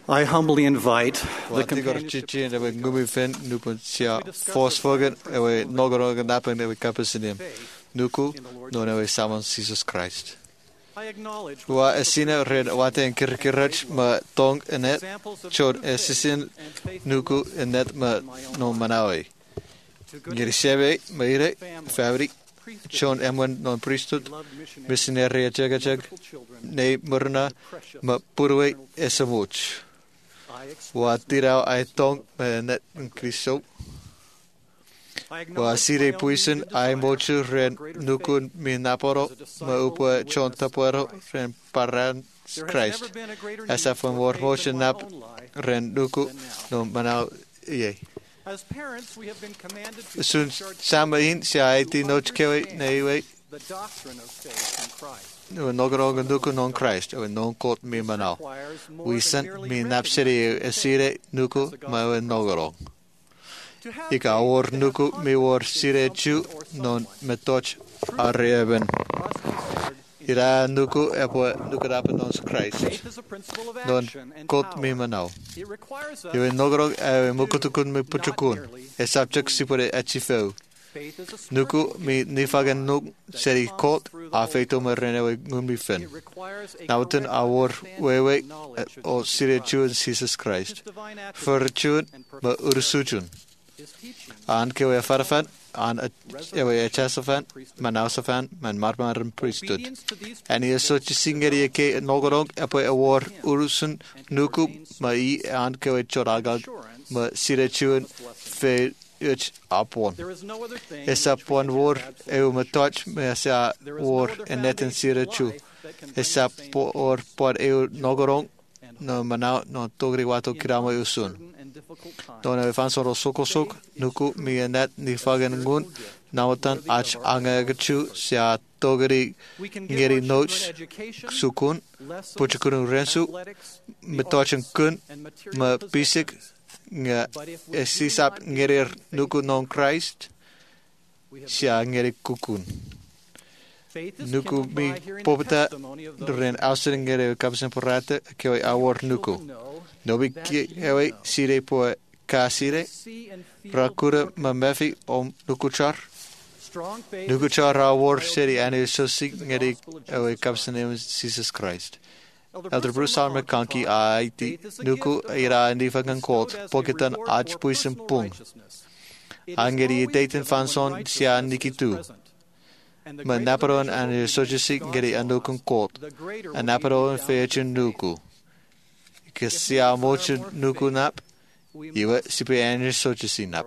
I humbly invite the Wat ik companionship orchichi we ngumi fen nupu sia fosfogen we nogoro napen we kapasinim nuku no we saman Jesus Christ. I acknowledge Wa esina red waten kirkirach ma tong enet chod esisin nuku enet ma no manawi. Girisebe meire fabri chon emwen non priesthood missionary jagajag ne murna ma purwe esamuch. Wa tirau ai tong net Christo. Wa sire puisen ai mochu ren nukun mi naporo ma upo chon taporo ren paran Christ. Asa from war motion nap ren nuku no manau ye. As parents, we have been commanded to Sun teach samain si ai ti noch kewe newe the doctrine of faith in Christ. no nogoro nuku non Christ o non kot mi manau. We sent mi napsiri esire nuku ma we nogoro. Ika or nuku mi war sire chu non metoch areben. Ira nuku epo nuku rapen non Christ. Faith is a principle of Non action and kot power. mi manau. It requires us Iwe nogoro mukutukun mi puchukun. E subject sipore achifeu. faith is a Nuku spiritual mi gift nifagen nuk seri kot through the a Holy feito me Spirit. renewe ngumbi fen. It requires a Nauten correct awor understanding wewe and knowledge of o Jesus sire Christ. chun Jesus Christ. His divine attributes Furchun and ma perfect ursuchun. His teaching An kewe farafan an ewe echasafan manausafan man marmarum priesthood. obedience to these En je sochi singeri ke nogorong epo awor urusun nuku ma I an kewe choragag ma sire chun fe uch apon. There is no other thing Esa in which we pon can war have absolute eu me touch me sa There is no war other en net en foundation sire of chu. life that can bring Esa the same por por eu nogorong and no manau no togri wato in kirama usun. uncertain and difficult times. Don we fan soro sokosok nuku mi net ni fagen ngun nautan ach angagachu sia togri We can give ngeri our children noach education, sukun lessons, puchukun rensu athletics, me touchen kun and material me possessions. pisik nga But if we esisap do not ngerir give them nuku faith, non Christ we have sia ngeri kukun. faith is Nuku kindled mi by hearing the popeta testimony of those ren ausering ngeri kapsen porate kewe awor nuku. children know Nobi kewe sire po kasire see and feel prakura the mamefi om nukuchar. strong faith Nukuchar is awor by seri obedience ane so to sig the ngeri gospel of ewe Jesus kapsen Christ. Jesus Christ. Elder Elder Bruce Armer Kanki aiti nuku ira ndi fagan kot poketan ach puisen pung. Angeri daten fanson sia nikitu. Ma naparon an sojisi ngeri andukun kot. A naparon feachun nuku. Sia mochu nuku nap. Iwe sipi ane sojisi nap.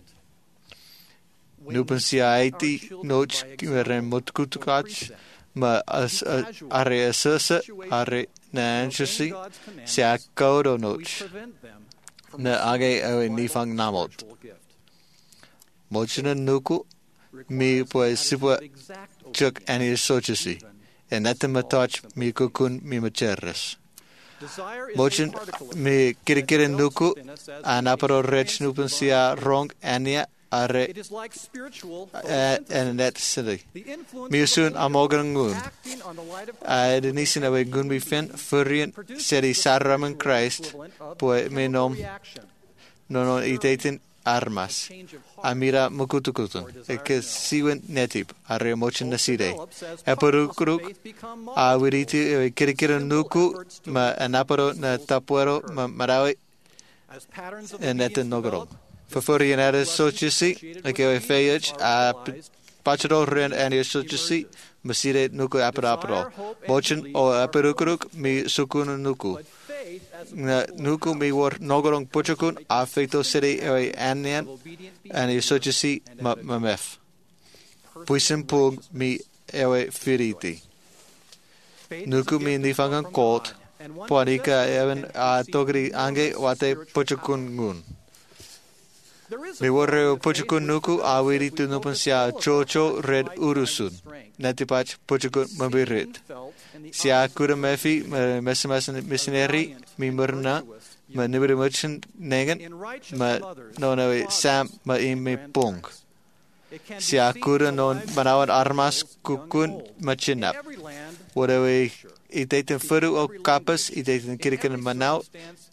Nupen sia aiti noch kimeren mutkutukach. Ma are asasa are na anxiously sia kodo noch. Na age ewe nifang namot. Mochina nuku mi pues sipa chuk ani sochisi. En net ma touch mi kukun mi macheres. Mochin mi kirikiri nuku anaparo rech nupen sia rong ania are It is like spiritual en net city. the influence Mi of the soon Holy amogan Ghost gun. acting on the light of Christ Denisen awe gun mi fin furien seri sarramen Christ equivalent of poe chemical mi nom reaction, non itetin armas. change of heart, Amira mukutukutun. Eke siwen netip are mochin nasire. develops as Eparukruk faith become awiriti kirikira nuku ma anaparo na tapuero ma marawi as patterns of en net obedience nogoro. develop, Vervoer net sochisi eke feyach a pachado ren en sochisi masire nuku aparo. Mochin o eparukruk mi sukunu nuku. but faith as a Na nuku mi war nogorong puchukun a feito siri ewe anian obedient en sochisi ma mef. Puisen pung mi ewe firiti. faith Nuku mi nifangan kot. and one Puanika possessed even a togri ange wate puchukun ngun. There is a Mi form warre of faith puchukun which nuku develops awiri as we tu nupan focus sia all of our chocho attention red on light, mind, urusun. and strength. Netipach puchukun mabirit. Felt in the Sia eyes of kura the mefi Lord. mesimasan missionary Valiant mi and murna virtuous ma nibri muchin negen in righteous ma mothers, no no fathers, sam ma and imi pung. grandparents. It can be Sia seen kura in the non lives of manawan individuals, armas young and kukun old, in machinap. every land, Whatewe culture, itetin furu o kapas itetin kirikin manau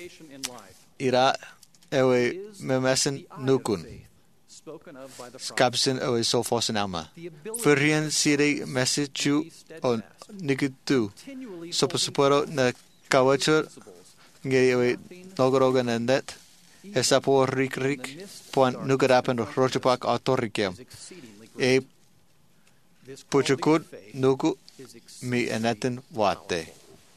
transformation in life ira ewe is memessen the eye of nukun. faith spoken of by the prophet. Skapsen ewe sofosen ama. The ability Furien to siri mesichu be on steadfast, nikitu. continually Sopasuporo holding na fast kawachur principles, ngeri ewe nogoroga na net. Esapo rik puan nukarapen rojapak autorikem. is exceedingly E great. This quality puchukut of faith nuku is mi exceedingly enetin wate.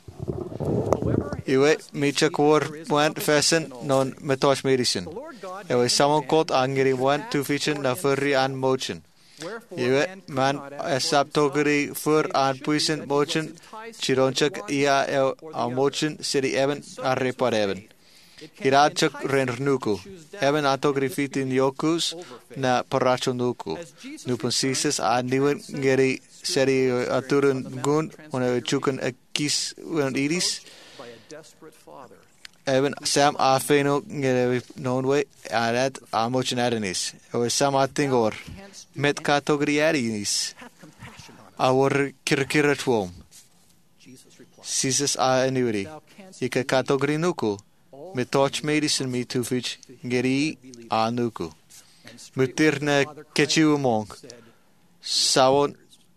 However, it Iwe must be mi seen chakor that there is puan opposition fessen in all non things. metosh medicine. The Lord God Ewe gave samon man kot that he angeri should wan ask tu fichen for na furri an himself. mochen. Wherefore Iwe man could man not ask for esap himself, togeri fur save it an should be puisen that he was mochen enticed by the chironchak one ia e or the a other. mochen siri even And so a it is with repar even. faith. It can Ira be chuk enticing ren to nuku. choose doubt Even and atogri disbelief fitin yokus over faith. na paracho nuku. As Jesus Nupun returns sisis from a the niwen transcendent ngeri seri spiritual experience aturun on the Mount gun of una chukan Transfiguration, a kis he un is iris. approached by a desperate father. Even Sam a feno ngere nonwe arat a mochen adenis. Ewe Sam a tingor. Thou canst do Met anything. katogri adinis. Have compassion on us. Our kirkiratwom. Jesus replied, Sisis a annuity. Thou canst Ika believe. katogri nuku. All Me toch medicine me tu fich ngeri a nuku. And straightway Mutir the na father cried kechu out monk. and said, Sawon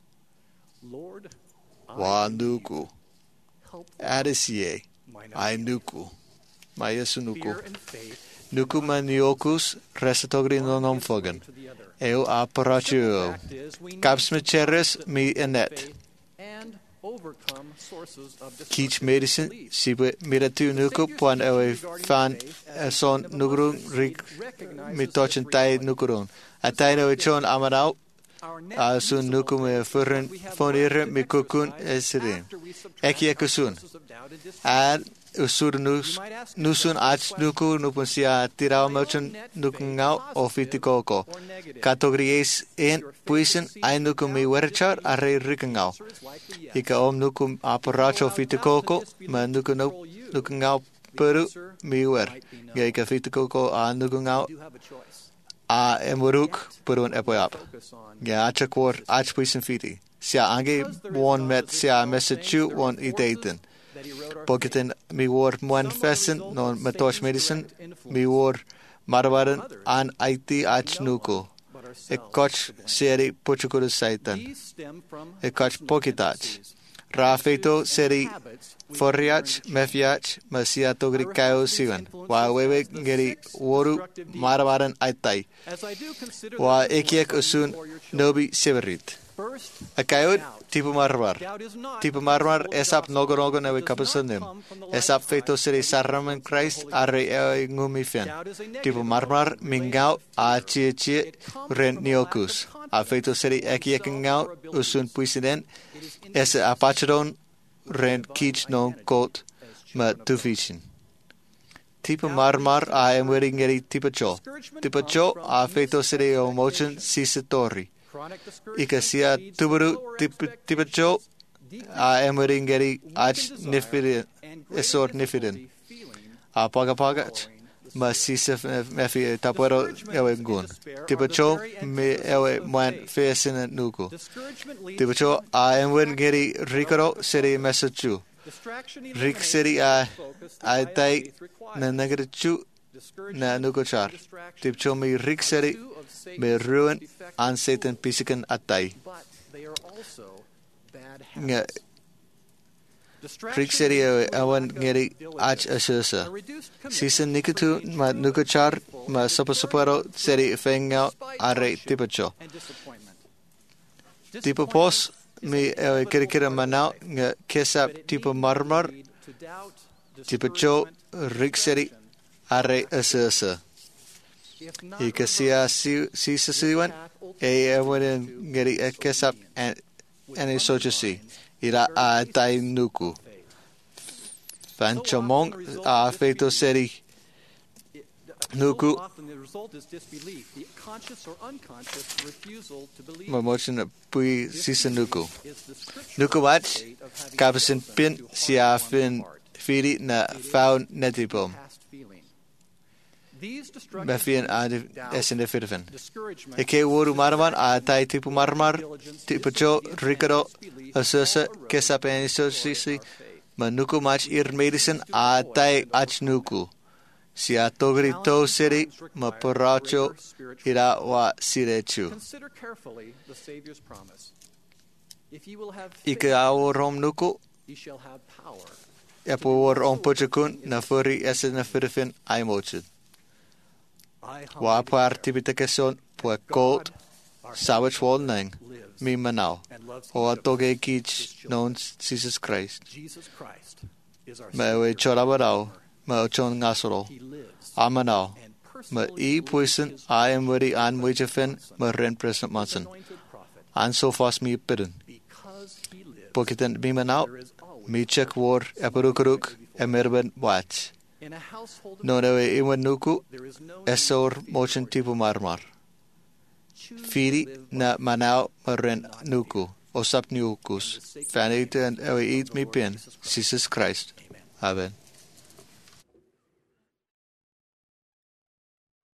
Lord, I wa believe. nuku. Help Adisie. my I unbelief. nuku. Ma yesu nuku. Fear and faith Nuku man yokus resetogri one non gives way omfogen. to the other. Eu a Simple parachu. fact is, we need Caps to me cheres constant me faith enet. and overcome sources of Kich destructive medicine belief. sibe miratu nuku puan ewe fan son nugrun rik mi tochen tai nukurun. Atai no chon amarau Our net a sun usable nuku me faith is furren what we have fonire left to mi kukun exercise esirin. after we subtract Eki our ekusun. sources of doubt and disbelief. Ad usur nus You might ask nusun yourself this ach question. nuku nupun sia tirau My merchant own net nukungau faith, o positive fitikoko. or negative? Categories en puisen ai nuku mi werchar arre rikangau. Answer is likely yes. Ika om nuku aparacho fitikoko ma nuku nukungau peru mi wer. Ga ika fitikoko a nukungau You do have a choice. a emuruk perun epoyap. Focus on Ga achakor ach puisen fiti. Sia ange won met sia messachu won itaten. that he wrote our Poketen mi war muan fessen non metosh medicine mi war marwaran an IT ach nuku. but E ourselves. koch seri pochukuru saitan. These stem from E koch personal pokitach. tendencies, Rafeito attitudes, seri and habits we forriach learn. mefiach masia togri kayo siwan. Wa wewe ngeri woru marwaran aitai. As I do consider Wa the ekiek influence usun before your children. nobi severit. First, A kayod doubt. tipu marwar. Doubt is not Tipu the marwar principle of esap gospel. nogorogo It newe does not kapasanim. come from the light Esap of feito Christ seri or the sarramen influence of the Christ Holy arre Ghost. e ngumifen. Doubt is a negative Tipu marmar emotion mingau related to a fear. chie It comes ren from a lack of niokus. A confidence feito seri in ekiek oneself ngau or abilities. usun puisiden It is ese inconsistent apachadon with ren divine kich non identity kot as ma children of God. tufishin. Tipu marmar a emweri ngeri tipa cho. Discouragement Tipa comes cho from a feito seri o mochen misexpectation. sisitori. Chronic Ika discouragement sia leads to tuburu lower tipa cho decreased a emweri ngeri ach weakened nifirin desire, and greater esor difficulty nifirin. feeling A paga paga following the ma Spirit. sisa mefi tapuero ewe gun. Tipa cho me ewe muan fesin nuku. Discouragement leads Tipa cho to a emwen ngeri rikaro seri mesachu. distraction Rik eliminates seri the a focus the eye of tai faith requires. na negrichu Discouragement na nuku char. and distraction Tip cho me rik are seri two of Satan's me most ruin effective an Satan tools, pisikan atai. but they are also bad Nga habits. Distraction rik seri leads ewe to a awan lack of ngeri diligence, ach a asusa. reduced commitment Sisa for nikitu being ma true, nuku char faithful, ma and sopa enduring supero through seri fengau despite are hardship tipa cho. and disappointment. Tipo pos mi ewe kirikira manau nga kesap tipo marmar tipo cho rik seri are asa. Ika sia si sasiwan e ewen ngeri kesap and e socha si ira a tai nuku. Fanchamong a feito seri nuku Often the result is disbelief, the conscious or unconscious refusal to believe. mamochin pui sisa nuku. Is the scriptural Nuku wach state of having kapasin chosen pin to sia harden fin one's heart. firi na It is faun netipom. past feeling. These destructive Mefian a feelings, doubt, esinde firfen. discouragement, Eke woru marman a tai tipu marmar tipu cho rikaro asusa kesap en sisi ma nuku mach ir medicine a tai ach nuku. Si a togri to siri ma poracho ira wa sirechu. Consider carefully the Savior's promise. If you will have Ike faith, awor om nuku, you shall have power. e por om pochakun na furi ese na firfin ai mochud. I Wa humbly par declare tibitakason po that colt God, our sawach wal nang lives mi manao. and loves O each of toge us, kich his children. non Jesus Christ. Jesus Christ is our Ma we Savior. chorabarao, ma chon ngasoro. He lives Amanao. and Ma personally I leads puisen his I am people wari an to muijafen Son, ma ren present his mansen. anointed prophet. An so fast mi pidden. Because he lives, Pokiten mi manao. there is always Mi check war eperukuruk e merben watch. in a household of No ne we iwan nuku there is no esor need to fear motion or tipu marmar. choose to Firi live na by manao ma ren nuku. O sap nukus. Fanite and ewe eat mi pin. Jesus Christ. Amen. Amen.